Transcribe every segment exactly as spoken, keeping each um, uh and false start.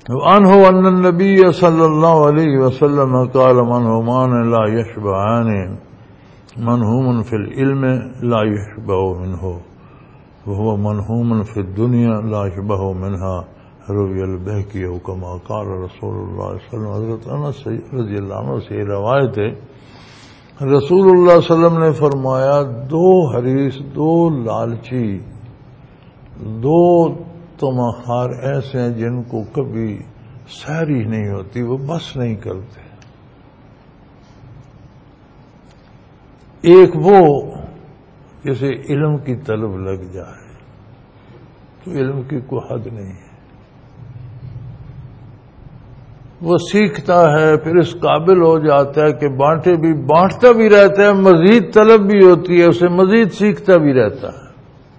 وعنہ ان النبی صلی اللہ علیہ وسلم قال منہومان لا یشبعان منہوم فی العلم لا یشبع منہ وهو منہوم فی الدنیا لا یشبع منہا روی البہقی کما قال رسول اللہ صلی اللہ علیہ وسلم. حضرت انس رضی اللہ عنہ سے روایت ہے رسول اللہ صلی اللہ علیہ وسلم نے فرمایا دو حریص، دو لالچی، دو تمہار ایسے ہیں جن کو کبھی سحری نہیں ہوتی، وہ بس نہیں کرتے. ایک وہ جسے علم کی طلب لگ جائے تو علم کی کوئی حد نہیں ہے، وہ سیکھتا ہے پھر اس قابل ہو جاتا ہے کہ بانٹے بھی بانٹتا بھی رہتا ہے، مزید طلب بھی ہوتی ہے، اسے مزید سیکھتا بھی رہتا ہے،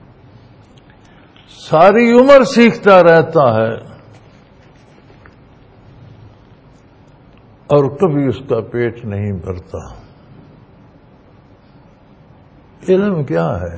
ساری عمر سیکھتا رہتا ہے اور کبھی اس کا پیٹ نہیں بھرتا. علم کیا ہے؟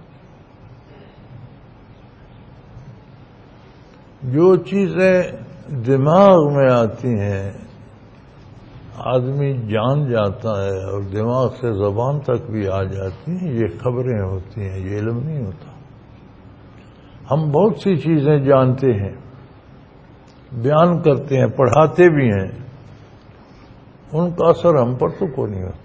جو چیزیں دماغ میں آتی ہیں آدمی جان جاتا ہے اور دماغ سے زبان تک بھی آ جاتی ہیں، یہ خبریں ہوتی ہیں، یہ علم نہیں ہوتا. ہم بہت سی چیزیں جانتے ہیں، بیان کرتے ہیں، پڑھاتے بھی ہیں، ان کا اثر ہم پر تو کوئی نہیں ہوتا.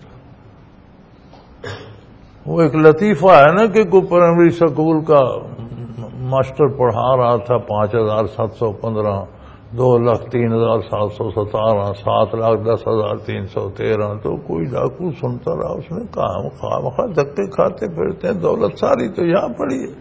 وہ ایک لطیفہ ہے نا کہ کوئی پرائمری اسکول کا ماسٹر پڑھا رہا تھا پانچ ہزار سات سو پندرہ دو لاکھ تین ہزار سات سو ستارہ سات لاکھ دس ہزار تین سو تیرہ تو کوئی ڈاکو سنتا رہا، اس نے کہا ہم خواہ مخواہ دھکے کھاتے پھرتے ہیں، دولت ساری تو یہاں پڑی ہے،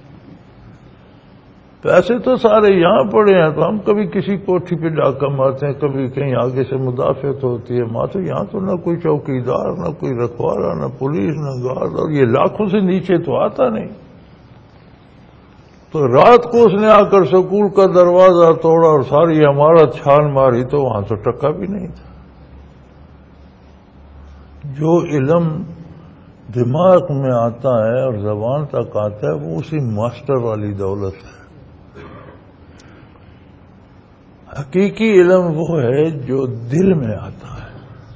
پیسے تو سارے یہاں پڑے ہیں، تو ہم کبھی کسی کوٹھی پہ ڈاکہ مارتے ہیں، کبھی کہیں آگے سے مدافعت ہوتی ہے. ماں تو یہاں تو نہ کوئی چوکیدار، نہ کوئی رکھوالا، نہ پولیس، نہ گارڈ، اور یہ لاکھوں سے نیچے تو آتا نہیں. تو رات کو اس نے آ کر سکول کا دروازہ توڑا اور ساری عمارت چھان ماری تو وہاں تو ٹکا بھی نہیں تھا. جو علم دماغ میں آتا ہے اور زبان تک آتا ہے وہ اسی ماسٹر والی دولت ہے. حقیقی علم وہ ہے جو دل میں آتا ہے.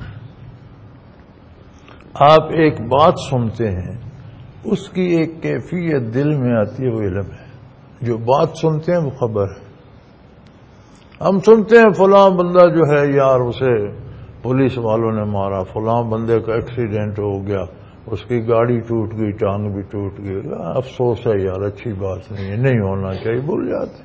آپ ایک بات سنتے ہیں، اس کی ایک کیفیت دل میں آتی ہے، وہ علم ہے. جو بات سنتے ہیں وہ خبر ہے. ہم سنتے ہیں فلاں بندہ جو ہے یار اسے پولیس والوں نے مارا، فلاں بندے کا ایکسیڈنٹ ہو گیا، اس کی گاڑی ٹوٹ گئی، ٹانگ بھی ٹوٹ گئی، افسوس ہے یار، اچھی بات نہیں ہے، نہیں ہونا چاہیے، بھول جاتے.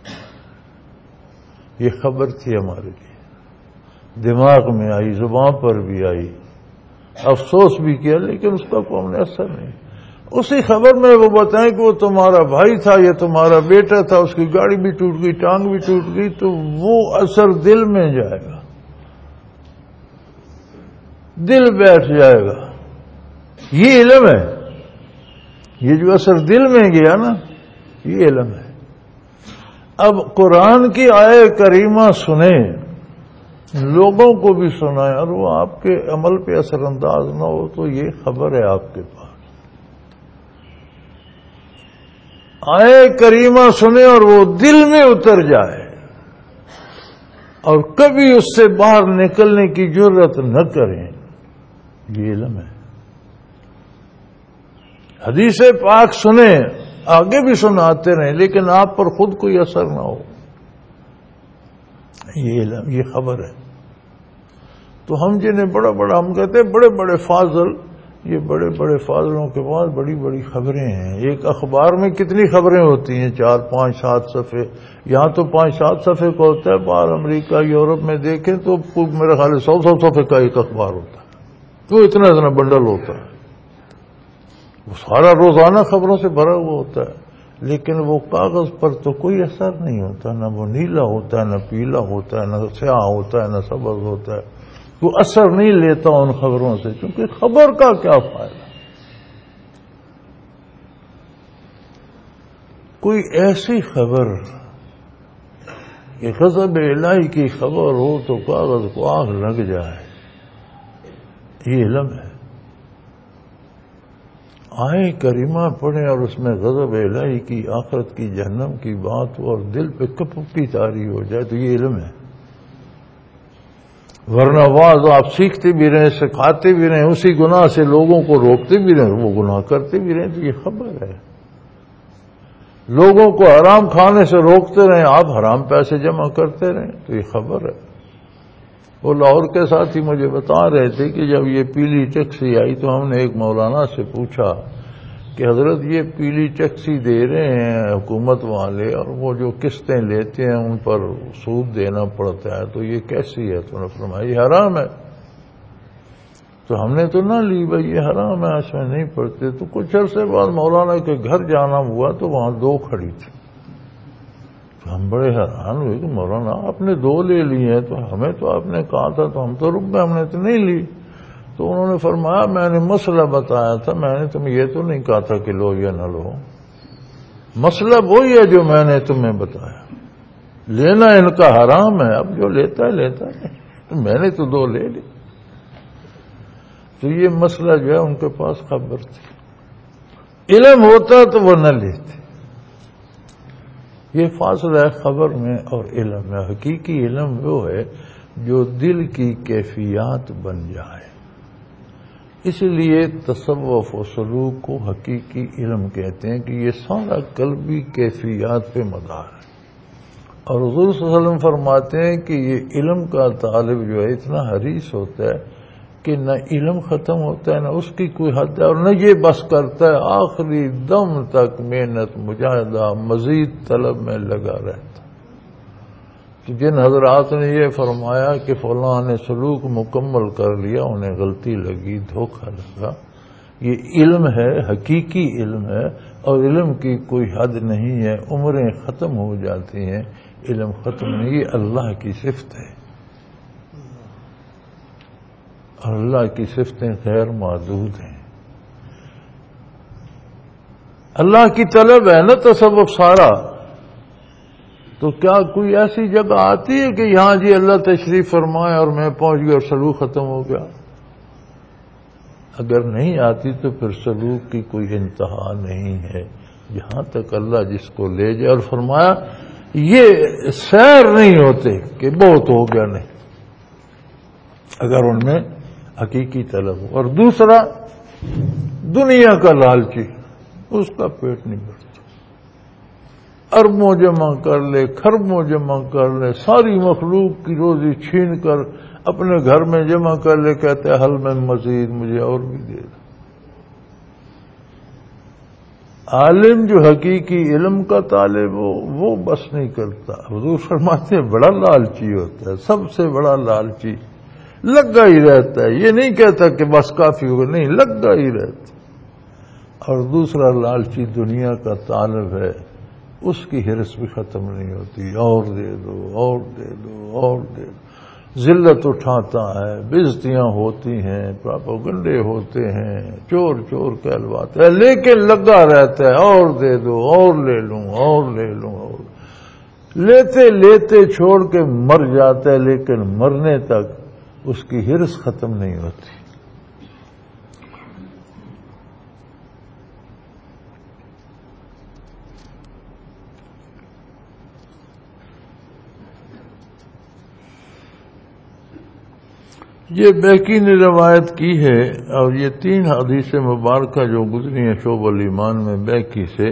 یہ خبر تھی ہمارے لیے، دماغ میں آئی، زبان پر بھی آئی، افسوس بھی کیا، لیکن اس کا کوئی ہم نے اثر نہیں. اسی خبر میں وہ بتائیں کہ وہ تمہارا بھائی تھا، یہ تمہارا بیٹا تھا، اس کی گاڑی بھی ٹوٹ گئی، ٹانگ بھی ٹوٹ گئی، تو وہ اثر دل میں جائے گا، دل بیٹھ جائے گا. یہ علم ہے. یہ جو اثر دل میں گیا نا، یہ علم ہے. اب قرآن کی آیے کریمہ سنیں، لوگوں کو بھی سنائیں، اور وہ آپ کے عمل پہ اثر انداز نہ ہو تو یہ خبر ہے آپ کے پاس. آیے کریمہ سنیں اور وہ دل میں اتر جائے اور کبھی اس سے باہر نکلنے کی جرت نہ کریں، یہ علم ہے. حدیث پاک سنیں، آگے بھی سناتے رہیں، لیکن آپ پر خود کوئی اثر نہ ہو، یہ علم، یہ خبر ہے. تو ہم جنہیں بڑا بڑا ہم کہتے ہیں بڑے بڑے فاضل، یہ بڑے بڑے فاضلوں کے بعد بڑی بڑی خبریں ہیں. ایک اخبار میں کتنی خبریں ہوتی ہیں، چار پانچ سات صفحے، یہاں تو پانچ سات صفحے کا ہوتا ہے، باہر امریکہ یورپ میں دیکھیں تو میرے خیال سو سو صفحے کا ایک اخبار ہوتا ہے، تو اتنا اتنا بنڈل ہوتا ہے، وہ سارا روزانہ خبروں سے بھرا ہوا ہوتا ہے. لیکن وہ کاغذ پر تو کوئی اثر نہیں ہوتا، نہ وہ نیلا ہوتا ہے، نہ پیلا ہوتا ہے، نہ سیاہ ہوتا ہے، نہ سبز ہوتا ہے. وہ اثر نہیں لیتا ان خبروں سے، کیونکہ خبر کا کیا فائدہ. کوئی ایسی خبر کہ غضب الہی کی خبر ہو تو کاغذ کو آگ لگ جائے، یہ علم ہے. آئے کریمہ پڑھیں اور اس میں غضب الہی کی، آخرت کی، جہنم کی بات ہو اور دل پہ کپکی طاری ہو جائے تو یہ علم ہے. ورنہ واز آپ سیکھتے بھی رہیں، سکھاتے بھی رہیں، اسی گناہ سے لوگوں کو روکتے بھی رہیں، وہ گناہ کرتے بھی رہیں، تو یہ خبر ہے. لوگوں کو حرام کھانے سے روکتے رہیں، آپ حرام پیسے جمع کرتے رہیں، تو یہ خبر ہے. وہ لاہور کے ساتھ ہی مجھے بتا رہے تھے کہ جب یہ پیلی ٹیکسی آئی تو ہم نے ایک مولانا سے پوچھا کہ حضرت یہ پیلی ٹیکسی دے رہے ہیں حکومت والے اور وہ جو قسطیں لیتے ہیں ان پر سود دینا پڑتا ہے، تو یہ کیسی ہے؟ تو انہوں نے فرمایا یہ حرام ہے. تو ہم نے تو نہ لی، بھائی یہ حرام ہے، اس میں نہیں پڑتے. تو کچھ عرصے بعد مولانا کے گھر جانا ہوا تو وہاں دو کھڑی تھی. تو ہم بڑے حیران ہوئے کہ مولانا آپ نے دو لے لی ہیں، تو ہمیں تو آپ نے کہا تھا تو ہم تو رک گئے، ہم نے تو نہیں لی. تو انہوں نے فرمایا میں نے مسئلہ بتایا تھا، میں نے تمہیں یہ تو نہیں کہا تھا کہ لو یا نہ لو. مسئلہ وہی ہے جو میں نے تمہیں بتایا، لینا ان کا حرام ہے، اب جو لیتا ہے لیتا ہے، میں نے تو دو لے لی. تو یہ مسئلہ جو ہے ان کے پاس خبر تھی. علم ہوتا تو وہ نہ لیتے. یہ فاصلہ ہے خبر میں اور علم میں. حقیقی علم وہ ہے جو دل کی کیفیات بن جائے. اس لیے تصوف و سلوک کو حقیقی علم کہتے ہیں کہ یہ سارا قلبی کیفیات پہ مدار ہے. اور حضور صلی اللہ علیہ وسلم فرماتے ہیں کہ یہ علم کا طالب جو ہے اتنا حریص ہوتا ہے کہ نہ علم ختم ہوتا ہے، نہ اس کی کوئی حد ہے، اور نہ یہ بس کرتا ہے، آخری دم تک محنت مجاہدہ مزید طلب میں لگا رہتا. کہ جن حضرات نے یہ فرمایا کہ فلاں نے سلوک مکمل کر لیا، انہیں غلطی لگی، دھوکہ لگا، یہ علم ہے، حقیقی علم ہے. اور علم کی کوئی حد نہیں ہے، عمریں ختم ہو جاتی ہیں، علم ختم نہیں. یہ اللہ کی صفت ہے، اور اللہ کی صفتیں غیر محدود ہیں. اللہ کی طلب ہے نا تصوف سارا. تو کیا کوئی ایسی جگہ آتی ہے کہ یہاں جی اللہ تشریف فرمائے اور میں پہنچ گیا اور سلوک ختم ہو گیا؟ اگر نہیں آتی تو پھر سلوک کی کوئی انتہا نہیں ہے، جہاں تک اللہ جس کو لے جائے. اور فرمایا یہ سیر نہیں ہوتے کہ بہت ہو گیا، نہیں، اگر ان میں حقیقی طلب ہو. اور دوسرا دنیا کا لالچی، اس کا پیٹ نہیں بھرتا. اربوں جمع کر لے، خربوں جمع کر لے، ساری مخلوق کی روزی چھین کر اپنے گھر میں جمع کر لے، کہتے ہیں حل میں مزید، مجھے اور بھی دے دو. عالم جو حقیقی علم کا طالب ہو وہ بس نہیں کرتا. حضور فرماتے ہیں بڑا لالچی ہوتا ہے، سب سے بڑا لالچی، لگا ہی رہتا ہے. یہ نہیں کہتا کہ بس کافی ہوگا، نہیں، لگا ہی رہتا. اور دوسرا لالچی دنیا کا طالب ہے، اس کی حرص بھی ختم نہیں ہوتی، اور دے دو، اور دے دو، اور دے دو. ذلت اٹھاتا ہے، بےزتیاں ہوتی ہیں، پراپیگنڈے ہوتے ہیں، چور چور کہلواتا ہے، لیکن لگا رہتا ہے، اور دے دو، اور لے لوں، اور لے لوں، اور لیتے لیتے چھوڑ کے مر جاتا ہے، لیکن مرنے تک اس کی حرص ختم نہیں ہوتی. یہ بیکی نے روایت کی ہے، اور یہ تین حدیث مبارکہ جو گزری ہیں شعب الایمان میں بیکی سے،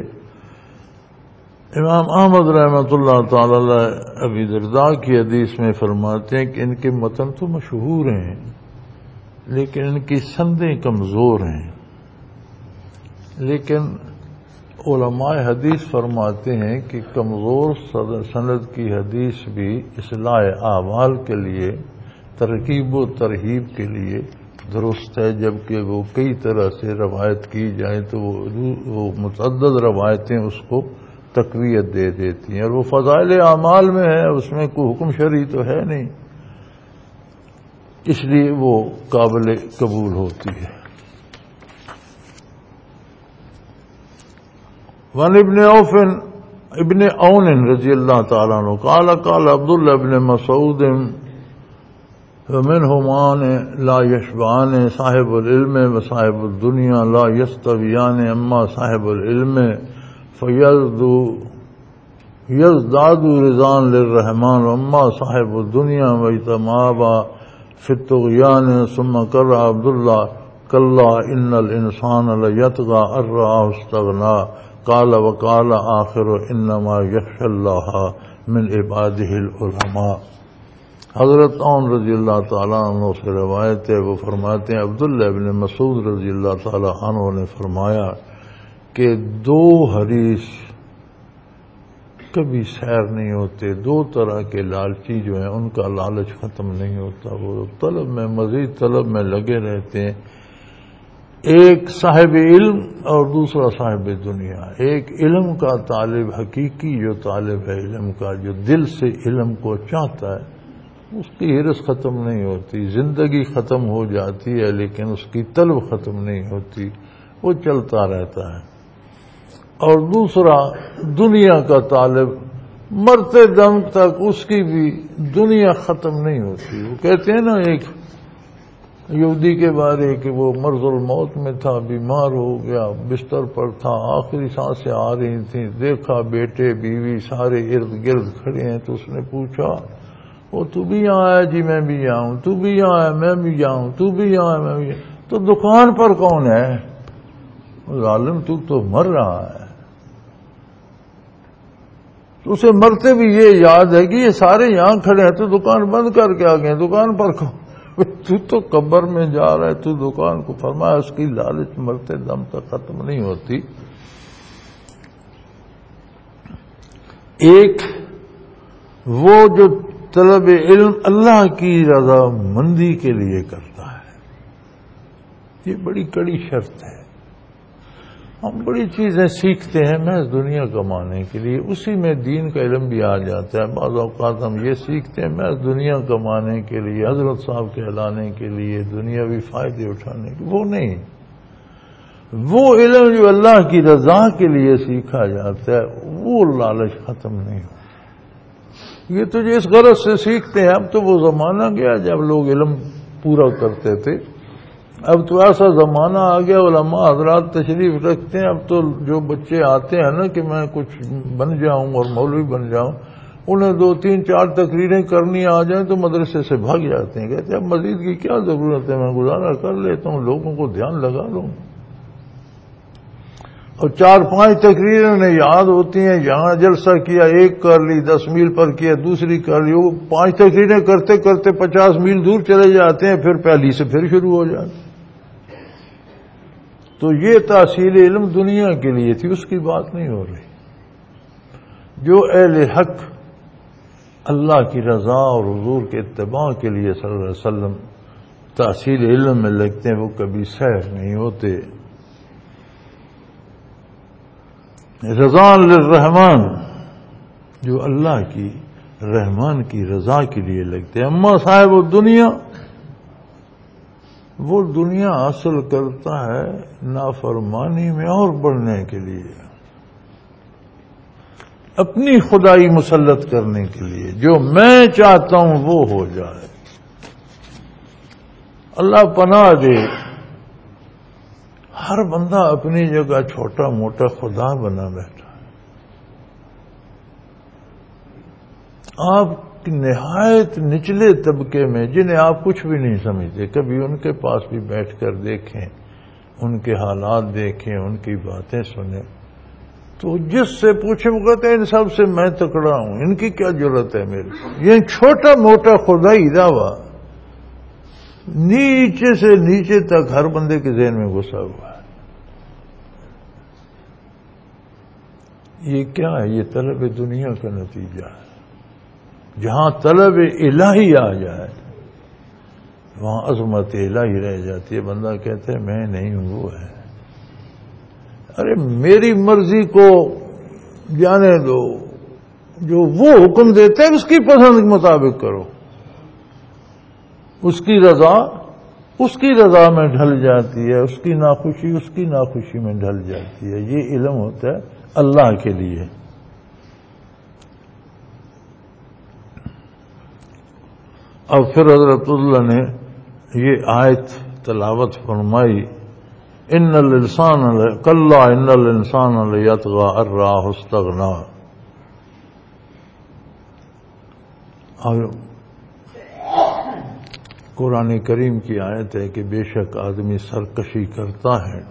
امام احمد رحمۃ اللہ تعالی علیہ ابی درداء کی حدیث میں فرماتے ہیں کہ ان کے متن تو مشہور ہیں لیکن ان کی سندیں کمزور ہیں. لیکن علماء حدیث فرماتے ہیں کہ کمزور سند کی حدیث بھی اصلاح اعمال کے لیے، ترغیب و ترہیب کے لیے درست ہے، جبکہ وہ کئی طرح سے روایت کی جائیں تو وہ متعدد روایتیں اس کو تقویت دے دیتی ہیں. اور وہ فضائل اعمال میں ہے، اس میں کوئی حکم شرعی تو ہے نہیں، اس لیے وہ قابل قبول ہوتی ہے. وعن ابن عوف ابن عون رضی اللہ تعالیٰ عنہ قال قال عبداللہ ابن مسعود ومنہمان لا یشبعان صاحب العلم و صاحب الدنیا لا یستویان اما صاحب العلم فیزدو یزداد رضان للرحمن اما صاحب الدنیا ویتمابا فی الطغیان ثم قرأ عبداللہ کلا ان الانسان لیطغى ان رآہ استغنى قال وقال آخر انما یخشى اللہ من عباده العلماء۔ حضرت عمر رضی اللہ تعالیٰ عنہ سے روایت ہے، وہ فرماتے ہیں عبداللہ ابن مسعود رضی اللہ تعالیٰ عنہ نے فرمایا کہ دو حریص کبھی سیر نہیں ہوتے، دو طرح کے لالچی جو ہیں ان کا لالچ ختم نہیں ہوتا، وہ طلب میں مزید طلب میں لگے رہتے ہیں۔ ایک صاحب علم اور دوسرا صاحب دنیا۔ ایک علم کا طالب، حقیقی جو طالب ہے علم کا، جو دل سے علم کو چاہتا ہے، اس کی ہرس ختم نہیں ہوتی، زندگی ختم ہو جاتی ہے لیکن اس کی طلب ختم نہیں ہوتی، وہ چلتا رہتا ہے۔ اور دوسرا دنیا کا طالب، مرتے دم تک اس کی بھی دنیا ختم نہیں ہوتی۔ وہ کہتے ہیں نا ایک یہودی کے بارے کہ وہ مرض الموت میں تھا، بیمار ہو گیا، بستر پر تھا، آخری سانسیں آ رہی تھیں، دیکھا بیٹے بیوی سارے ارد گرد کھڑے ہیں تو اس نے پوچھا وہ تو بھی یہاں آیا؟ جی میں بھی جاؤں۔ تو بھی یہاں آیا؟ میں بھی جاؤں۔ تو بھی یہاں آیا؟ میں بھی جاؤں۔ تو دکان پر کون ہے؟ ظالم تو تو مر رہا ہے۔ تو اسے مرتے بھی یہ یاد ہے کہ یہ سارے یہاں کھڑے ہیں تو دکان بند کر کے آ گئے، دکان پر کون؟ تو تو قبر میں جا رہا ہے، تو دکان کو فرمایا اس کی لالچ مرتے دم تک ختم نہیں ہوتی۔ ایک وہ جو طلب علم اللہ کی رضا مندی کے لیے کرتا ہے، یہ بڑی کڑی شرط ہے۔ ہم بڑی چیزیں سیکھتے ہیں محض دنیا کمانے کے لیے، اسی میں دین کا علم بھی آ جاتا ہے۔ بعض اوقات ہم یہ سیکھتے ہیں محض دنیا کمانے کے لیے، حضرت صاحب کہلانے کے لیے، دنیاوی فائدے اٹھانے کے، وہ نہیں۔ وہ علم جو اللہ کی رضا کے لیے سیکھا جاتا ہے وہ لالچ ختم نہیں ہو۔ یہ تو جس غرض سے سیکھتے ہیں، اب تو وہ زمانہ گیا جب لوگ علم پورا کرتے تھے، اب تو ایسا زمانہ آ گیا علماء حضرات تشریف رکھتے ہیں، اب تو جو بچے آتے ہیں نا کہ میں کچھ بن جاؤں اور مولوی بن جاؤں، انہیں دو تین چار تقریریں کرنی آ جائیں تو مدرسے سے بھاگ جاتے ہیں، کہتے ہیں اب مزید کی کیا ضرورت ہے، میں گزارا کر لیتا ہوں، لوگوں کو دھیان لگا لوں۔ اور چار پانچ تقریریں انہیں یاد ہوتی ہیں، یہاں جلسہ کیا، ایک کر لی، دس میل پر کیا، دوسری کر لی، وہ پانچ تقریریں کرتے کرتے پچاس میل دور چلے جاتے ہیں، پھر پہلی سے پھر شروع ہو جاتے ہیں۔ تو یہ تحصیل علم دنیا کے لیے تھی، اس کی بات نہیں ہو رہی۔ جو اہل حق اللہ کی رضا اور حضور کے اتباع کے لیے صلی اللہ علیہ وسلم تحصیل علم میں لگتے ہیں، وہ کبھی سیر نہیں ہوتے۔ رضا للرحمان، جو اللہ کی رحمان کی رضا کے لیے لگتے ہیں۔ اما صاحب الدنیا، وہ دنیا حاصل کرتا ہے نافرمانی میں اور بڑھنے کے لیے، اپنی خدائی مسلط کرنے کے لیے، جو میں چاہتا ہوں وہ ہو جائے۔ اللہ پناہ دے، ہر بندہ اپنی جگہ چھوٹا موٹا خدا بنا بیٹھا ہے۔ آپ نہایت نچلے طبقے میں، جنہیں آپ کچھ بھی نہیں سمجھتے، کبھی ان کے پاس بھی بیٹھ کر دیکھیں، ان کے حالات دیکھیں، ان کی باتیں سنیں، تو جس سے پوچھیں وہ کہتے ہیں ان سب سے میں تکڑا ہوں، ان کی کیا ضرورت ہے میری۔ یہ چھوٹا موٹا خدائی دعویٰ نیچے سے نیچے تک ہر بندے کے ذہن میں گھسا ہوا ہے۔ یہ کیا ہے؟ یہ طلب دنیا کا نتیجہ ہے۔ جہاں طلب الہی آ جائے وہاں عظمت الہی رہ جاتی ہے، بندہ کہتا ہے میں نہیں ہوں، وہ ہے۔ ارے میری مرضی کو جانے دو، جو وہ حکم دیتے ہیں اس کی پسند کے مطابق کرو، اس کی رضا اس کی رضا میں ڈھل جاتی ہے، اس کی ناخوشی اس کی ناخوشی میں ڈھل جاتی ہے۔ یہ علم ہوتا ہے اللہ کے لیے۔ اب پھر حضرت اللہ نے یہ آیت تلاوت فرمائی، ان الانسان کلا ان الانسان لیطغی ان رآہ استغنی. اور قرآن کریم کی آیت ہے کہ بے شک آدمی سرکشی کرتا ہے،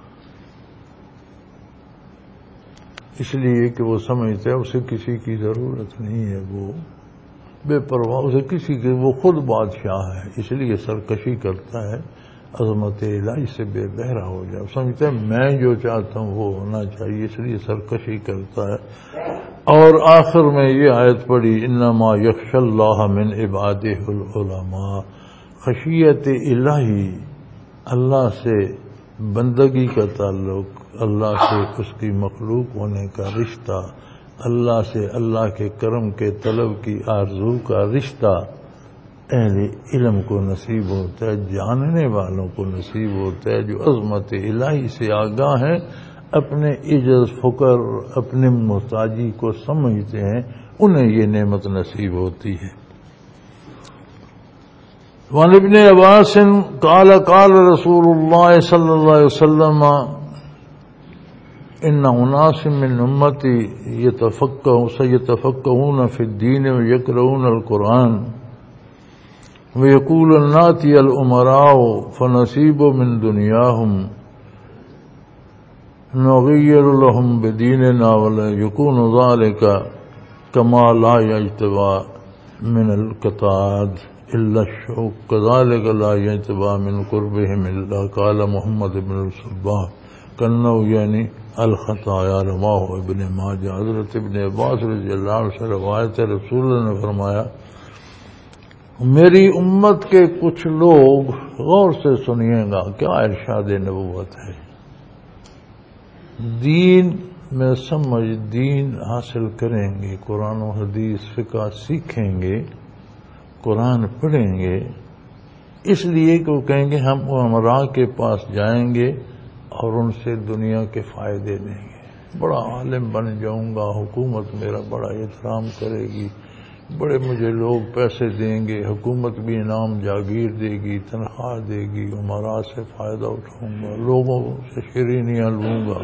اس لیے کہ وہ سمجھتا ہے اسے کسی کی ضرورت نہیں ہے، وہ بے پرواہ، اسے کسی کے، وہ خود بادشاہ ہے، اس لیے سرکشی کرتا ہے، عظمت الہی سے بے بہرا ہو جائے، سمجھتا ہے میں جو چاہتا ہوں وہ ہونا چاہیے، اس لیے سرکشی کرتا ہے. اور آخر میں یہ آیت پڑھی، انما یخشی اللہ من عبادہ العلماء. خشیت الہی، اللہ سے بندگی کا تعلق، اللہ سے اس کی مخلوق ہونے کا رشتہ، اللہ سے اللہ کے کرم کے طلب کی آرزو کا رشتہ اہل علم کو نصیب ہوتا ہے، جاننے والوں کو نصیب ہوتا ہے، جو عظمت الہی سے آگاہ ہیں، اپنے عجز فقر، اپنے محتاجی کو سمجھتے ہیں، انہیں یہ نعمت نصیب ہوتی ہے. وعن ابن عباس قال قال رسول اللہ صلی اللہ علیہ وسلم ان اناس من امتی یتفقهون سیتفقهون فی الدین ویقرؤون القرآن ویقول ناتی الامراء فنصیب من دنیاہم نغیر لهم بدیننا ولا یکون ذلك کما لا یجتبی من القطاد الا الشوق كذلك لا يجتبى من قربهم الا قال محمد بن الصباح کنو یعنی الخطایا. رواہ ابن ماجہ. حضرت ابن عباس رضی اللہ عنہ سے روایت ہے، رسول اللہ نے فرمایا میری امت کے کچھ لوگ، غور سے سنیے گا کیا ارشاد نبوت ہے، دین میں سمجھ، دین حاصل کریں گے، قرآن و حدیث فقہ سیکھیں گے، قرآن پڑھیں گے، اس لیے کہ وہ کہیں گے ہم امراء کے پاس جائیں گے اور ان سے دنیا کے فائدے لیں گے، بڑا عالم بن جاؤں گا، حکومت میرا بڑا احترام کرے گی، بڑے مجھے لوگ پیسے دیں گے، حکومت بھی انعام جاگیر دے گی، تنخواہ دے گی، امراء سے فائدہ اٹھاؤں گا، لوگوں سے شیرینیاں لوں گا.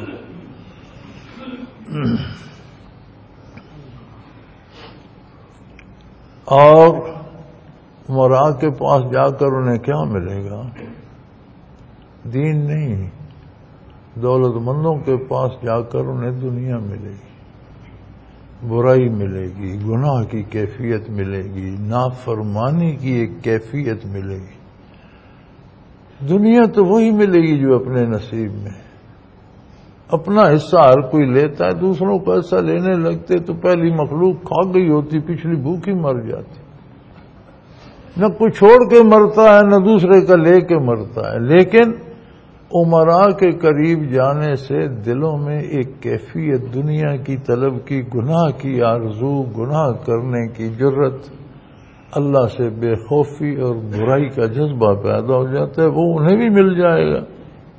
اور امراء کے پاس جا کر انہیں کیا ملے گا؟ دین نہیں. دولت مندوں کے پاس جا کر انہیں دنیا ملے گی، برائی ملے گی، گناہ کی کیفیت ملے گی، نافرمانی کی ایک کیفیت ملے گی. دنیا تو وہی ملے گی جو اپنے نصیب میں، اپنا حصہ ہر کوئی لیتا ہے، دوسروں کا حصہ لینے لگتے تو پہلی مخلوق کھا گئی ہوتی، پچھلی بھوکی مر جاتی. نہ کوئی چھوڑ کے مرتا ہے، نہ دوسرے کا لے کے مرتا ہے. لیکن امراء کے قریب جانے سے دلوں میں ایک کیفیت دنیا کی طلب کی، گناہ کی آرزو، گناہ کرنے کی جرت، اللہ سے بے خوفی اور برائی کا جذبہ پیدا ہو جاتا ہے، وہ انہیں بھی مل جائے گا.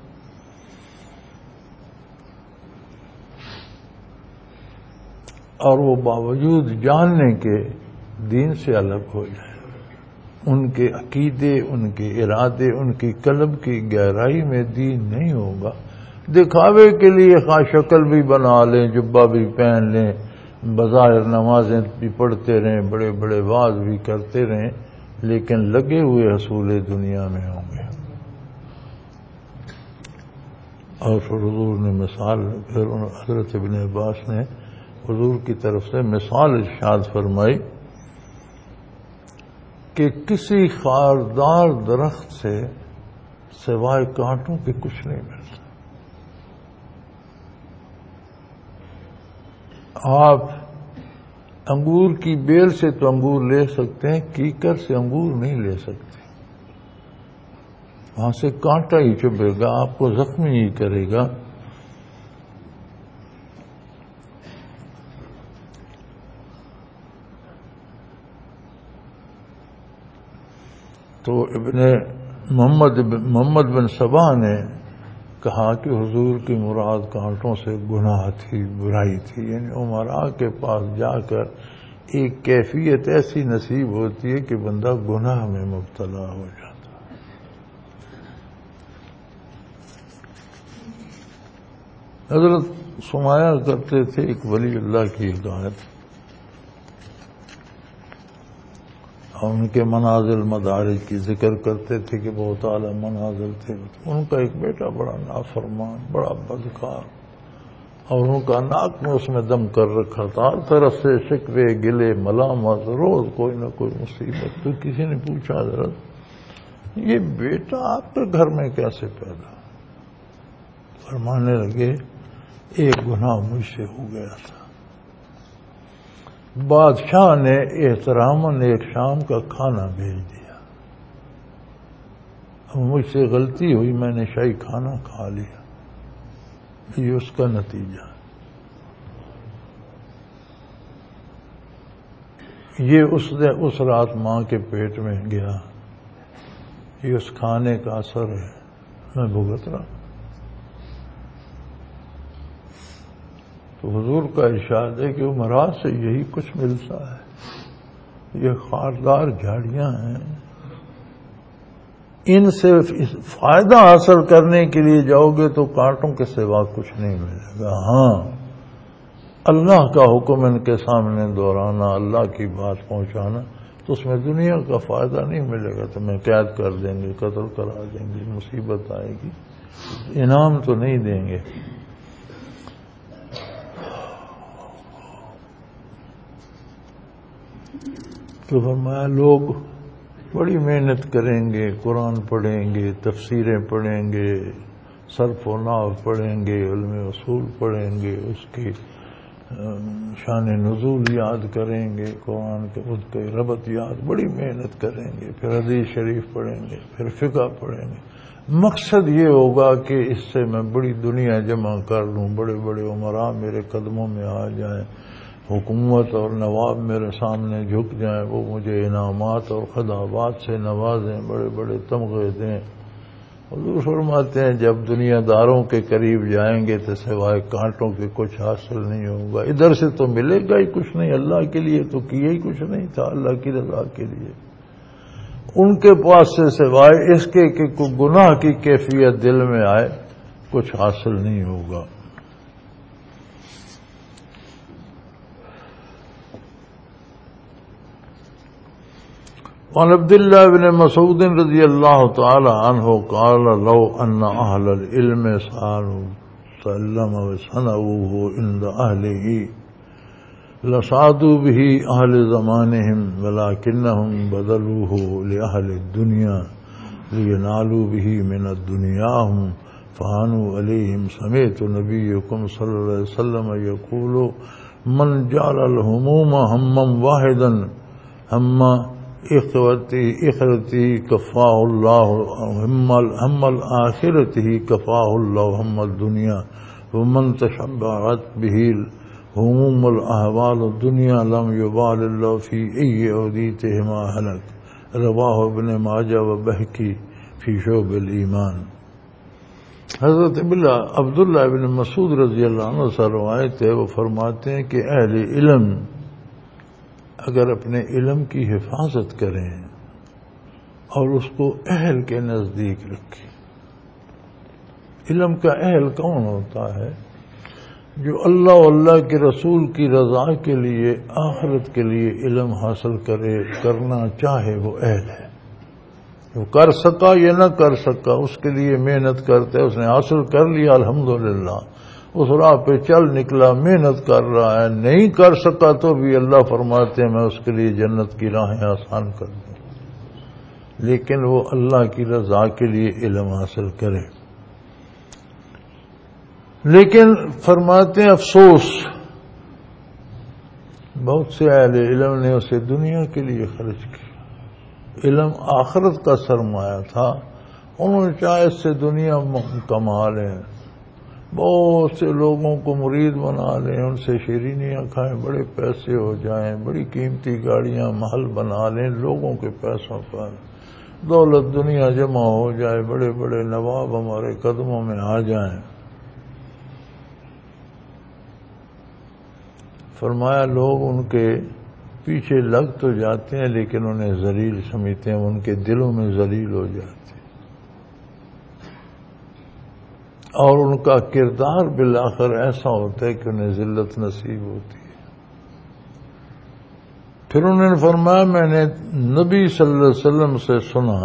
اور وہ باوجود جاننے کے دین سے الگ ہو جائے، ان کے عقیدے، ان کے ارادے، ان کی قلب کی گہرائی میں دین نہیں ہوگا. دکھاوے کے لیے خواہ شکل بھی بنا لیں، جبہ بھی پہن لیں، بظاہر نمازیں بھی پڑھتے رہیں، بڑے بڑے واعظ بھی کرتے رہیں، لیکن لگے ہوئے حصول دنیا میں ہوں گے. اور پھر حضور نے مثال، پھر حضرت ابن عباس نے حضور کی طرف سے مثال ارشاد فرمائی کہ کسی خاردار درخت سے سوائے کانٹوں کے کچھ نہیں ملتا. آپ انگور کی بیل سے تو انگور لے سکتے ہیں، کیکر سے انگور نہیں لے سکتے، وہاں سے کانٹا ہی چبھے گا، آپ کو زخمی ہی کرے گا. تو ابن محمد محمد بن سبا نے کہا کہ حضور کی مراد کانٹوں سے گناہ تھی، برائی تھی، یعنی امراء کے پاس جا کر ایک کیفیت ایسی نصیب ہوتی ہے کہ بندہ گناہ میں مبتلا ہو جاتا ہے۔ حضرت سمایا کرتے تھے ایک ولی اللہ کی ہدایت، ان کے منازل مدارج کی ذکر کرتے تھے کہ بہت اعلیٰ منازل تھے۔ ان کا ایک بیٹا بڑا نافرمان، بڑا بدکار، اور ان کا ناک میں اس میں دم کر رکھا تھا، ہر طرف سے شکوے گلے ملامت، روز کوئی نہ کوئی مصیبت۔ تو کسی نے پوچھا حضرت یہ بیٹا آپ کے گھر میں کیسے پیدا؟ فرمانے لگے ایک گناہ مجھ سے ہو گیا تھا، بادشاہ نے احتراماً ایک شام کا کھانا بھیج دیا، مجھ سے غلطی ہوئی، میں نے شاہی کھانا کھا لیا، یہ اس کا نتیجہ۔ یہ اس نے اس رات ماں کے پیٹ میں گیا، یہ اس کھانے کا اثر ہے، میں بھگت رہا۔ تو حضور کا ارشاد ہے کہ امراء سے یہی کچھ ملتا ہے، یہ خاردار جھاڑیاں ہیں، ان سے فائدہ حاصل کرنے کے لیے جاؤ گے تو کانٹوں کے سوا کچھ نہیں ملے گا۔ ہاں اللہ کا حکم ان کے سامنے دہرانا، اللہ کی بات پہنچانا، تو اس میں دنیا کا فائدہ نہیں ملے گا، تمہیں قید کر دیں گے، قتل کرا دیں گے، مصیبت آئے گی، انعام تو نہیں دیں گے۔ تو فرمایا لوگ بڑی محنت کریں گے، قرآن پڑھیں گے، تفسیریں پڑھیں گے، صرف و نحو پڑھیں گے، علم اصول پڑھیں گے، اس کی شان نزول یاد کریں گے، قرآن کے اس کے ربط یاد، بڑی محنت کریں گے، پھر حدیث شریف پڑھیں گے، پھر فقہ پڑھیں گے۔ مقصد یہ ہوگا کہ اس سے میں بڑی دنیا جمع کر لوں، بڑے بڑے امراء میرے قدموں میں آ جائیں، حکومت اور نواب میرے سامنے جھک جائیں، وہ مجھے انعامات اور خداوات سے نوازیں، بڑے بڑے تمغے دیں۔ حضور فرماتے ہیں جب دنیا داروں کے قریب جائیں گے تو سوائے کانٹوں کے کچھ حاصل نہیں ہوگا، ادھر سے تو ملے گا ہی کچھ نہیں، اللہ کے لیے تو کیا ہی کچھ نہیں تھا، اللہ کی رضا کے لیے۔ ان کے پاس سے سوائے اس کے کہ کوئی گناہ کی کیفیت دل میں آئے کچھ حاصل نہیں ہوگا۔ وعن عبد الله بن مسعود رضی اللہ تعالی عنہ قال لو ان اهل العلم صاروا سلم وصنعوه عند اهله لصعدوا به اهل زمانهم ولكنهم بذلوه لاهل الدنيا لينالوا به من الدنياهم فهانوا عليهم۔ سمعت نبيكم صلى الله عليه وسلم يقول من جعل الهموم هما واحدا هم اخوتی اخرتی کفاہ اللہ ہم الآخرتی کفاہ اللہ ہم الدنیا ومن تشبعت به هموم الاحوال الدنیا لم یبال اللہ فی ای عودیتہما ہلک۔ رواہ ابن ماجہ و بہقی فی شعب الایمان۔ حضرت عبداللہ ابن مسعود رضی اللہ عنہ سے روایت ہے، وہ فرماتے ہیں کہ اہل علم اگر اپنے علم کی حفاظت کریں اور اس کو اہل کے نزدیک رکھیں۔ علم کا اہل کون ہوتا ہے؟ جو اللہ اور اللہ کے رسول کی رضا کے لیے، آخرت کے لیے علم حاصل کرے، کرنا چاہے، وہ اہل ہے۔ وہ کر سکا یا نہ کر سکا، اس کے لیے محنت کرتے، اس نے حاصل کر لیا الحمدللہ، اس راہ پہ چل نکلا، محنت کر رہا ہے، نہیں کر سکا تو بھی اللہ فرماتے ہیں میں اس کے لیے جنت کی راہیں آسان کر دوں، لیکن وہ اللہ کی رضا کے لیے علم حاصل کرے۔ لیکن فرماتے ہیں افسوس، بہت سے اہل علم نے اسے دنیا کے لیے خرچ کیا، علم آخرت کا سرمایہ تھا، انہوں نے چاہے اس سے دنیا کما لیں، بہت سے لوگوں کو مرید بنا لیں، ان سے شیرینیاں کھائیں، بڑے پیسے ہو جائیں، بڑی قیمتی گاڑیاں محل بنا لیں، لوگوں کے پیسوں پر دولت دنیا جمع ہو جائے، بڑے بڑے نواب ہمارے قدموں میں آ جائیں۔ فرمایا لوگ ان کے پیچھے لگ تو جاتے ہیں لیکن انہیں ذلیل سمجھتے ہیں، ان کے دلوں میں ذلیل ہو جاتے ہیں، اور ان کا کردار بالآخر ایسا ہوتا ہے کہ انہیں ذلت نصیب ہوتی ہے۔ پھر انہوں نے فرمایا میں نے نبی صلی اللہ علیہ وسلم سے سنا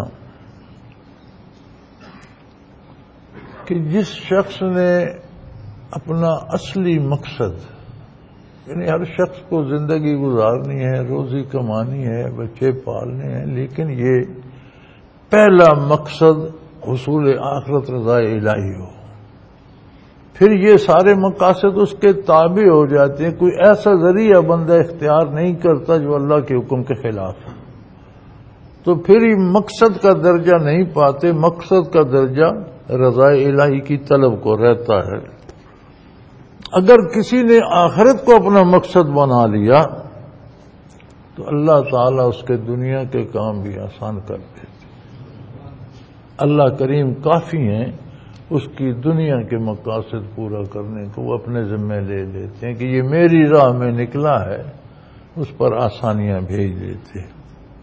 کہ جس شخص نے اپنا اصلی مقصد، یعنی ہر شخص کو زندگی گزارنی ہے، روزی کمانی ہے، بچے پالنے ہیں، لیکن یہ پہلا مقصد حصول آخرت رضا الہی ہو، پھر یہ سارے مقاصد اس کے تابع ہو جاتے ہیں۔ کوئی ایسا ذریعہ بندہ اختیار نہیں کرتا جو اللہ کے حکم کے خلاف ہے، تو پھر یہ مقصد کا درجہ نہیں پاتے، مقصد کا درجہ رضا الہی کی طلب کو رہتا ہے۔ اگر کسی نے آخرت کو اپنا مقصد بنا لیا تو اللہ تعالیٰ اس کے دنیا کے کام بھی آسان کر دیتے۔ اللہ کریم کافی ہیں اس کی دنیا کے مقاصد پورا کرنے کو، وہ اپنے ذمہ لے لیتے ہیں کہ یہ میری راہ میں نکلا ہے، اس پر آسانیاں بھیج دیتے ہیں۔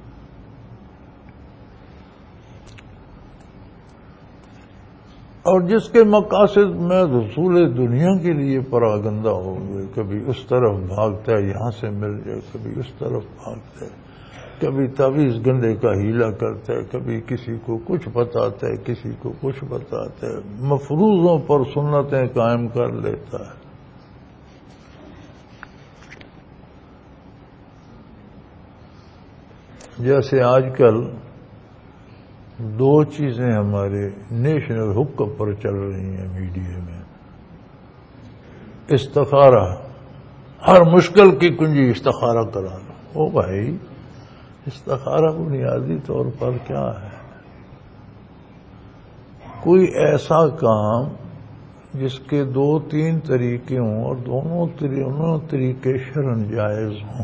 اور جس کے مقاصد میں رسول دنیا کے لیے پراگندہ ہو گئے، کبھی اس طرف بھاگتا ہے یہاں سے مل جائے، کبھی اس طرف بھاگتا ہے، کبھی تعویذ گنڈے کا ہیلا کرتا ہے، کبھی کسی کو کچھ بتاتا ہے، کسی کو کچھ بتاتا ہے، مفروضوں پر سنتیں قائم کر لیتا ہے۔ جیسے آج کل دو چیزیں ہمارے نیشنل حکم پر چل رہی ہیں میڈیا میں، استخارہ، ہر مشکل کی کنجی استخارہ کرا لو۔ او بھائی، استخارہ بنیادی طور پر کیا ہے؟ کوئی ایسا کام جس کے دو تین طریقے ہوں اور دونوں دونوں طریقے شرعاً جائز ہوں۔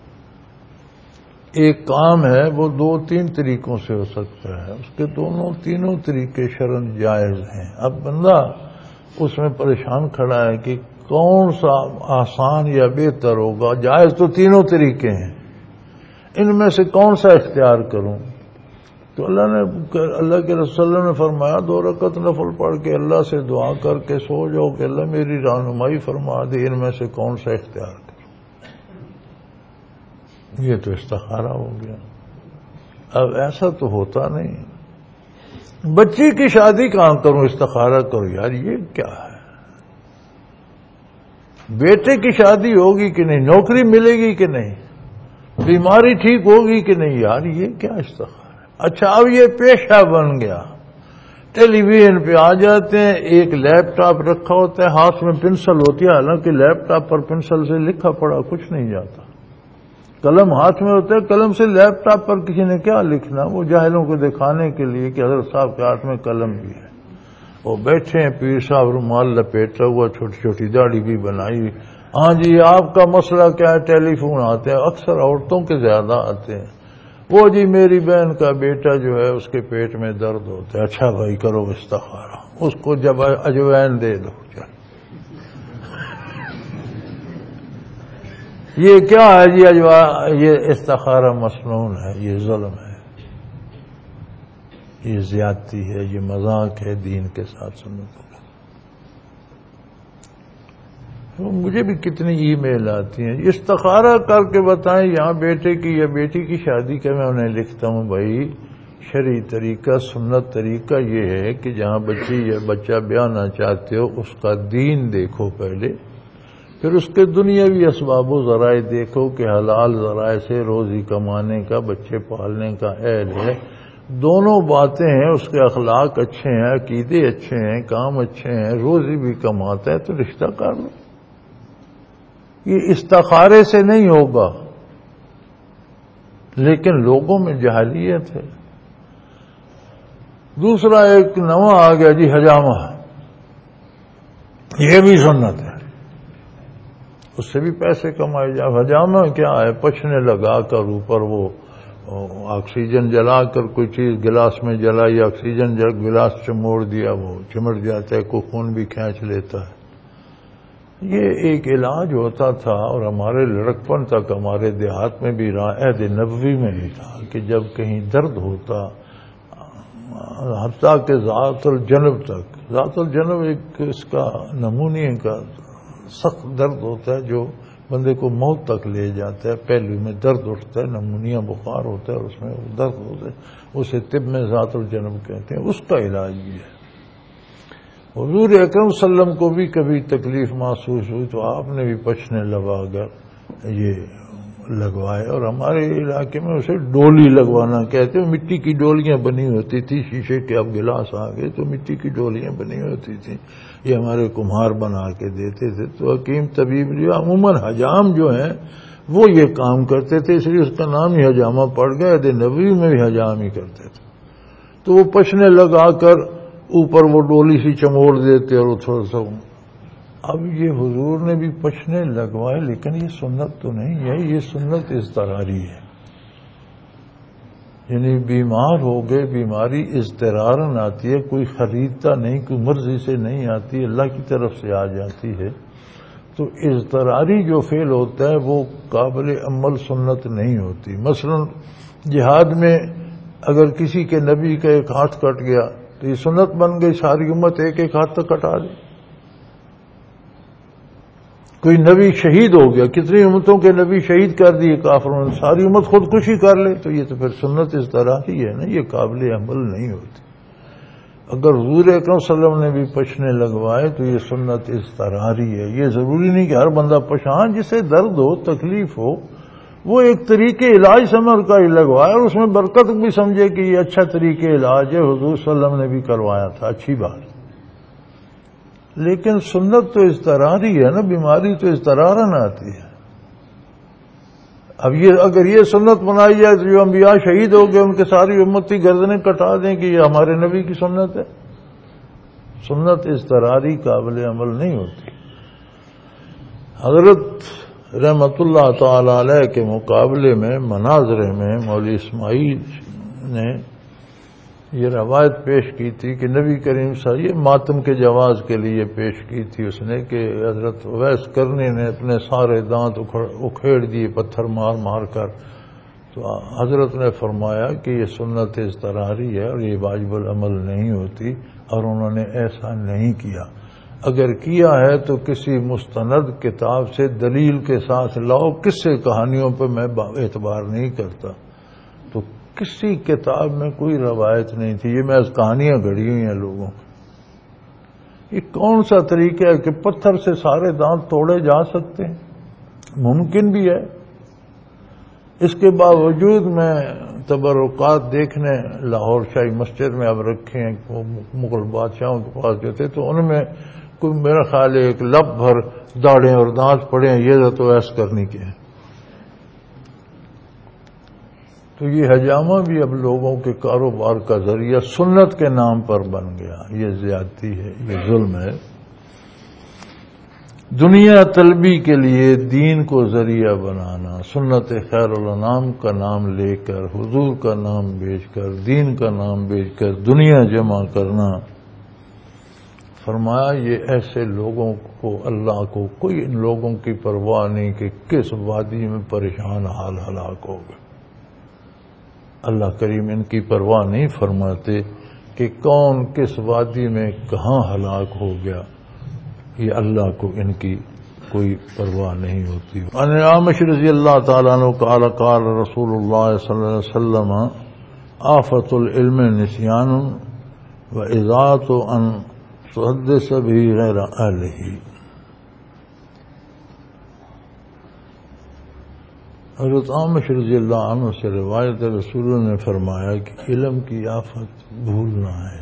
ایک کام ہے وہ دو تین طریقوں سے ہو سکتا ہے، اس کے دونوں تینوں طریقے شرعاً جائز ہیں۔ اب بندہ اس میں پریشان کھڑا ہے کہ کون سا آسان یا بہتر ہوگا، جائز تو تینوں طریقے ہیں، ان میں سے کون سا اختیار کروں؟ تو اللہ نے اللہ کے رسول نے فرمایا دو رکعت نفل پڑھ کے اللہ سے دعا کر کے سو جاؤ کہ اللہ میری رہنمائی فرما دے، ان میں سے کون سا اختیار کروں؟ یہ تو استخارہ ہو گیا۔ اب ایسا تو ہوتا نہیں۔ بچی کی شادی کہاں کروں استخارہ کرو، یار یہ کیا ہے؟ بیٹے کی شادی ہوگی کہ نہیں، نوکری ملے گی کہ نہیں، بیماری ٹھیک ہوگی کہ نہیں، یار یہ کیا استخارہ؟ اچھا اب یہ پیشہ بن گیا، ٹیلی ویژن پہ آ جاتے ہیں، ایک لیپ ٹاپ رکھا ہوتا ہے، ہاتھ میں پنسل ہوتی ہے، حالانکہ لیپ ٹاپ پر پنسل سے لکھا پڑا کچھ نہیں جاتا، قلم ہاتھ میں ہوتا ہے، قلم سے لیپ ٹاپ پر کسی نے کیا لکھنا، وہ جاہلوں کو دکھانے کے لیے کہ حضرت صاحب کے ہاتھ میں قلم بھی ہے۔ وہ بیٹھے ہیں پیر صاحب، رومال لپیٹا ہوا، چھوٹی چھوٹی داڑھی بھی بنائی، ہاں جی آپ کا مسئلہ کیا ہے؟ ٹیلی فون آتے ہیں، اکثر عورتوں کے زیادہ آتے ہیں، وہ جی میری بہن کا بیٹا جو ہے اس کے پیٹ میں درد ہوتا ہے، اچھا بھائی کرو استخارہ، اس کو جب اجوین دے دو۔ یہ کیا ہے جی؟ اجوا یہ استخارہ مسنون ہے، یہ ظلم ہے، یہ زیادتی ہے، یہ مذاق ہے دین کے ساتھ سنتوں کا۔ مجھے بھی کتنی ای میل آتی ہیں، استخارہ کر کے بتائیں یہاں بیٹے کی یا بیٹی کی شادی کا، میں انہیں لکھتا ہوں بھائی شرعی طریقہ سنت طریقہ یہ ہے کہ جہاں بچی یا بچہ بیانا چاہتے ہو اس کا دین دیکھو پہلے، پھر اس کے دنیاوی اسباب و ذرائع دیکھو کہ حلال ذرائع سے روزی کمانے کا، بچے پالنے کا اہل ہے، دونوں باتیں ہیں، اس کے اخلاق اچھے ہیں، عقیدے اچھے ہیں، کام اچھے ہیں، روزی بھی کماتا ہے، تو رشتہ کر لو۔ یہ استخارے سے نہیں ہوگا، لیکن لوگوں میں جہلیت ہے۔ دوسرا ایک نواں آ گیا جی حجامہ، یہ بھی سنت ہے، اس سے بھی پیسے کمائے جا۔ حجامہ کیا ہے؟ پچھنے لگا کر اوپر وہ آکسیجن جلا کر کوئی چیز گلاس میں جلائی، آکسیجن جل گلاس چموڑ دیا، وہ چمٹ جاتا ہے، کوئی خون بھی کھینچ لیتا ہے۔ یہ ایک علاج ہوتا تھا، اور ہمارے لڑکپن تک ہمارے دیہات میں بھی رہا، عہد نبوی میں بھی تھا کہ جب کہیں درد ہوتا، حتیٰ کہ ذات الجنب تک، ذات الجنب ایک اس کا نمونیہ کا سخت درد ہوتا ہے جو بندے کو موت تک لے جاتا ہے، پہلو میں درد اٹھتا ہے، نمونیہ بخار ہوتا ہے، اس میں درد ہوتا ہے، اسے طب میں ذات الجنب کہتے ہیں، اس کا علاج بھی ہے۔ حضور اکرم صلی اللہ علیہ وسلم کو بھی کبھی تکلیف محسوس ہوئی تو آپ نے بھی پچھنے لگا کر یہ لگوائے، اور ہمارے علاقے میں اسے ڈولی لگوانا کہتے ہیں۔ مٹی کی ڈولیاں بنی ہوتی تھی، شیشے کے اب گلاس آ گئے تو مٹی کی ڈولیاں بنی ہوتی تھیں، یہ ہمارے کمہار بنا کے دیتے تھے۔ تو حکیم طبیب جو عموماً حجام جو ہیں وہ یہ کام کرتے تھے، اس لیے اس کا نام ہی حجامہ پڑ گیا، عہد نبوی میں بھی حجام ہی کرتے تھے۔ تو وہ پچھنے لگا کر اوپر وہ ڈولی سی چموڑ دیتے، اور وہ تھوڑا سا، اب یہ حضور نے بھی پچھنے لگوائے، لیکن یہ سنت تو نہیں ہے، یہ سنت اضطراری ہے۔ یعنی بیمار ہو گئے، بیماری اضطرارن آتی ہے، کوئی خریدتا نہیں، کوئی مرضی سے نہیں آتی، اللہ کی طرف سے آ جاتی ہے۔ تو اضطراری جو فعل ہوتا ہے وہ قابل عمل سنت نہیں ہوتی۔ مثلا جہاد میں اگر کسی کے نبی کا ایک ہاتھ کٹ گیا تو یہ سنت بن گئی، ساری امت ایک ایک ہاتھ تک کٹا دی۔ کوئی نبی شہید ہو گیا، کتنی امتوں کے نبی شہید کر دیے کافروں نے، ساری امت خودکشی کر لے، تو یہ تو پھر سنت اس طرح ہی ہے نا، یہ قابل عمل نہیں ہوتی۔ اگر حضور اکرم صلی اللہ علیہ وسلم نے بھی پچھنے لگوائے تو یہ سنت اضطراری ہے۔ یہ ضروری نہیں کہ ہر بندہ پچھان، جسے درد ہو، تکلیف ہو، وہ ایک طریقے علاج سمجھ کا ہی لگوائے، اور اس میں برکت بھی سمجھے کہ یہ اچھا طریقے علاج ہے، حضور صلی اللہ علیہ وسلم نے بھی کروایا تھا، اچھی بات۔ لیکن سنت تو اضطراری ہے نا، بیماری تو اضطرارن آتی ہے۔ اب یہ اگر یہ سنت بنائی جائے تو جو انبیاء شہید ہو گئے ان کے ساری امت کی گردنیں کٹا دیں کہ یہ ہمارے نبی کی سنت ہے۔ سنت اضطراری قابل عمل نہیں ہوتی۔ حضرت رحمت اللہ تعالی علیہ کے مقابلے میں مناظرے میں مولوی اسماعیل نے یہ روایت پیش کی تھی کہ نبی کریم صلی اللہ علیہ وسلم، یہ ماتم کے جواز کے لیے پیش کی تھی اس نے، کہ حضرت اویس کرنی نے اپنے سارے دانت اکھیڑ دیے پتھر مار مار کر، تو حضرت نے فرمایا کہ یہ سنت اضطراری ہے اور یہ واجب العمل نہیں ہوتی، اور انہوں نے ایسا نہیں کیا۔ اگر کیا ہے تو کسی مستند کتاب سے دلیل کے ساتھ لاؤ، قصے کہانیوں پہ میں اعتبار نہیں کرتا۔ تو کسی کتاب میں کوئی روایت نہیں تھی، یہ محض کہانیاں گھڑی ہوئی ہیں لوگوں کی۔ یہ کون سا طریقہ ہے کہ پتھر سے سارے دانت توڑے جا سکتے ہیں؟ ممکن بھی ہے۔ اس کے باوجود میں تبرکات دیکھنے لاہور شاہی مسجد میں اب رکھے ہیں، وہ مغل بادشاہوں کے پاس جو تھے، تو ان میں کوئی میرا خیال ہے ایک لب بھر داڑھیں اور دانت پڑے ہیں، یہ تو ایس کرنے کے ہیں۔ تو یہ حجامہ بھی اب لوگوں کے کاروبار کا ذریعہ سنت کے نام پر بن گیا، یہ زیادتی ہے، یہ ظلم ہے۔ دنیا طلبی کے لیے دین کو ذریعہ بنانا، سنت خیر الانام کا نام لے کر، حضور کا نام بیچ کر، دین کا نام بیچ کر دنیا جمع کرنا، فرمایا یہ ایسے لوگوں کو اللہ کو کوئی ان لوگوں کی پرواہ نہیں کہ کس وادی میں پریشان حال ہلاک ہو گئے۔ اللہ کریم ان کی پرواہ نہیں فرماتے کہ کون کس وادی میں کہاں ہلاک ہو گیا، یہ اللہ کو ان کی کوئی پرواہ نہیں ہوتی۔ عن عامش رضی اللہ تعالیٰ عنہ قال قال رسول اللہ صلی اللہ علیہ وسلم آفت العلم نسیان و اضاعت ان تحدث به غیر اہلہ۔ حضرت عامش رضی اللہ عنہ سے روایت رسول نے فرمایا کہ علم کی آفت بھولنا ہے،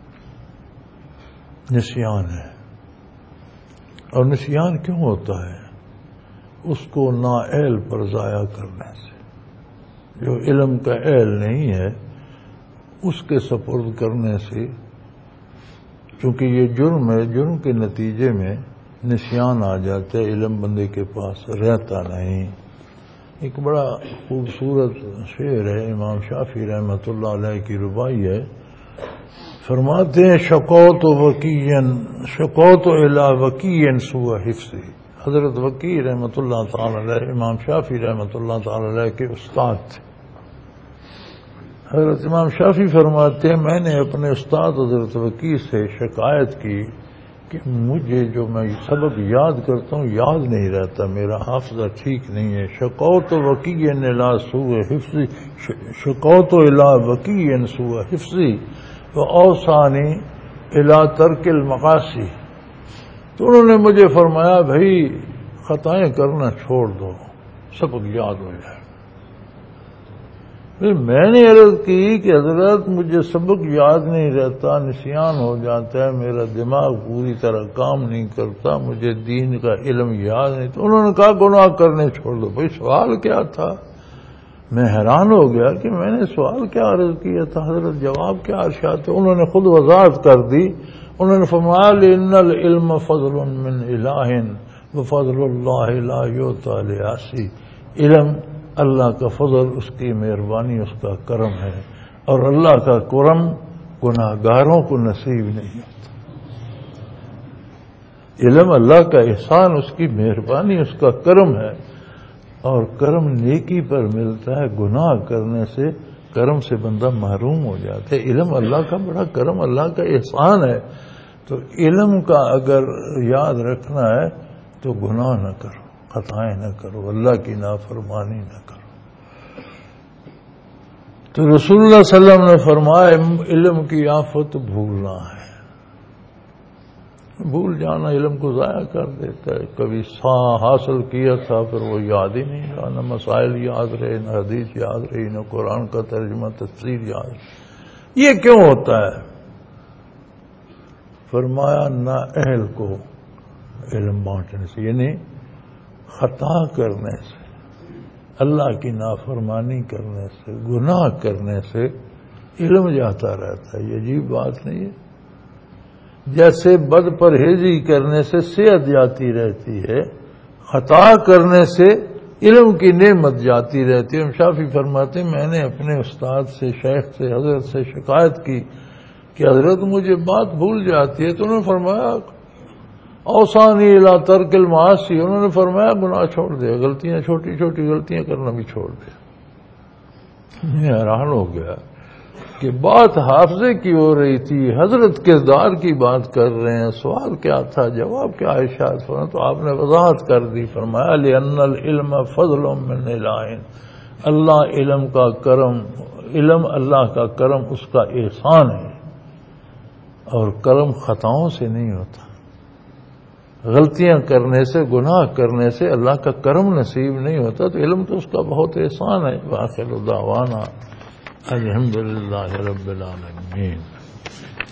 نسیان ہے۔ اور نسیان کیوں ہوتا ہے؟ اس کو نااہل پر ضائع کرنے سے۔ جو علم کا اہل نہیں ہے اس کے سپرد کرنے سے، چونکہ یہ جرم ہے، جرم کے نتیجے میں نسیان آ جاتا ہے، علم بندے کے پاس رہتا نہیں۔ ایک بڑا خوبصورت شعر ہے، امام شافعی رحمۃ اللہ علیہ کی ربائی ہے فرماتے ہیں شکوت وکیین شکوت الی وکیین سوء حفظی. حضرت وکی رحمۃ اللہ تعالی علیہ امام شافعی رحمۃ اللہ تعالی علیہ کے استاد تھے. حضرت امام شافعی فرماتے ہیں میں نے اپنے استاد حضرت وکی سے شکایت کی کہ مجھے جو میں سبق یاد کرتا ہوں یاد نہیں رہتا، میرا حافظہ ٹھیک نہیں ہے. شکوت وکیین الی سوء حفظی شکوت الی وکیین سوء حفظی وأوصانی الی ترک المعاصی. تو انہوں نے مجھے فرمایا بھائی خطائیں کرنا چھوڑ دو، سبق یاد ہو جائے. پھر میں نے عرض کی کہ حضرت مجھے سبق یاد نہیں رہتا، نسیان ہو جاتا ہے، میرا دماغ پوری طرح کام نہیں کرتا، مجھے دین کا علم یاد نہیں. تو انہوں نے کہا گناہ کرنے چھوڑ دو. بھائی سوال کیا تھا؟ میں حیران ہو گیا کہ میں نے سوال کیا عرض کیا تھا، حضرت جواب کیا ارشاد تھے. انہوں نے خود وضاحت کر دی. انہوں نے فرمایا لِأَنَّ الْعِلْمَ فَضْلٌ مِّنْ إِلَٰهٍ وَفَضْلُ اللَّهِ لَا يُؤْتَىٰ لِعَاصٍ. علم اللہ کا فضل، اس کی مہربانی، اس کا کرم ہے، اور اللہ کا کرم گناہ گاروں کو نصیب نہیں ہوتا. علم اللہ کا احسان، اس کی مہربانی، اس کا کرم ہے، اور کرم نیکی پر ملتا ہے. گناہ کرنے سے کرم سے بندہ محروم ہو جاتا ہے. علم اللہ کا بڑا کرم، اللہ کا احسان ہے. تو علم کا اگر یاد رکھنا ہے تو گناہ نہ کرو، خطائیں نہ کرو، اللہ کی نافرمانی نہ کرو. تو رسول اللہ صلی اللہ علیہ وسلم نے فرمایا علم کی آفت بھولنا ہے. بھول جانا علم کو ضائع کر دیتا ہے. کبھی سا حاصل کیا تھا پھر وہ یاد ہی نہیں رہا، نہ مسائل یاد رہے، نہ حدیث یاد رہی، نہ قرآن کا ترجمہ تفسیر یاد رہی. یہ کیوں ہوتا ہے؟ فرمایا نہ اہل کو علم بانٹنے سے، یعنی خطا کرنے سے، اللہ کی نافرمانی کرنے سے، گناہ کرنے سے علم جاتا رہتا ہے. یہ عجیب بات نہیں ہے؟ جیسے بد پرہیزی کرنے سے صحت جاتی رہتی ہے، خطا کرنے سے علم کی نعمت جاتی رہتی ہے. ہم شافعی فرماتے ہیں میں نے اپنے استاد سے، شیخ سے، حضرت سے شکایت کی کہ حضرت مجھے بات بھول جاتی ہے. تو انہوں نے فرمایا اوصانی الی ترک المعاصی. انہوں نے فرمایا گناہ چھوڑ دے، غلطیاں، چھوٹی چھوٹی غلطیاں کرنا بھی چھوڑ دے. میں حیران ہو گیا کہ بات حافظے کی ہو رہی تھی، حضرت کردار کی بات کر رہے ہیں. سوال کیا تھا، جواب کیا ارشاد فرمایا؟ تو آپ نے وضاحت کر دی. فرمایا لِأَنَّ الْعِلْمَ فَضْلٌ مِّنْ إِلَٰهٍ. اللہ علم کا کرم، علم اللہ کا کرم، اس کا احسان ہے، اور کرم خطاؤں سے نہیں ہوتا. غلطیاں کرنے سے، گناہ کرنے سے اللہ کا کرم نصیب نہیں ہوتا. تو علم تو اس کا بہت احسان ہے. وآخر دعوانا الحمدللہ رب العالمین.